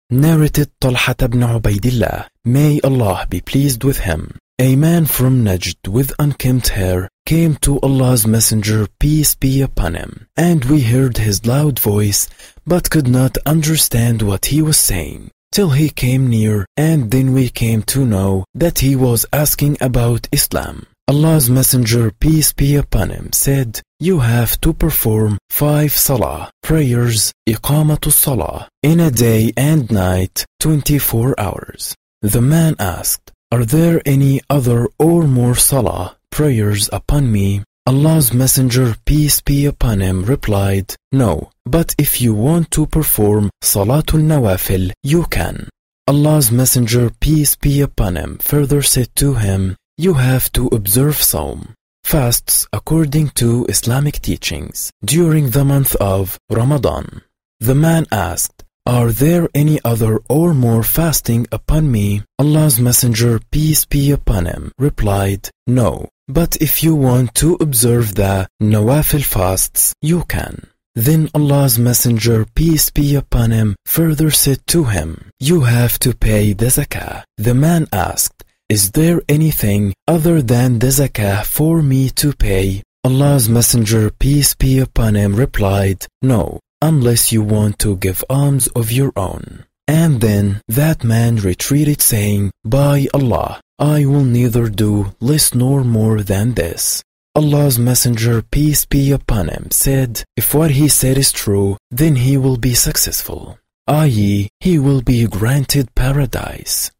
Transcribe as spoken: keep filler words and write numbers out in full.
Narrated Talha ibn Ubaidillah, may Allah be pleased with him. A man from Najd with unkempt hair came to Allah's Messenger, peace be upon him, and we heard his loud voice but could not understand what he was saying, till he came near, and then we came to know that he was asking about Islam. Allah's Messenger, peace be upon him, said, you have to perform five salah, prayers, iqamatul salah, in a day and night, twenty-four hours. The man asked, are there any other or more salah, prayers upon me? Allah's Messenger, peace be upon him, replied, no, but if you want to perform salatul nawafil, you can. Allah's Messenger, peace be upon him, further said to him, you have to observe Sawm, fasts according to Islamic teachings, during the month of Ramadan. The man asked, are there any other or more fasting upon me? Allah's Messenger, peace be upon him, replied, no, but if you want to observe the Nawafil fasts, you can. Then Allah's Messenger, peace be upon him, further said to him, you have to pay the zakah. The man asked, is there anything other than the zakah for me to pay? Allah's Messenger, peace be upon him, replied, no, unless you want to give alms of your own. And then that man retreated, saying, by Allah, I will neither do less nor more than this. Allah's Messenger, peace be upon him, said, if what he said is true, then he will be successful, that is, he will be granted paradise.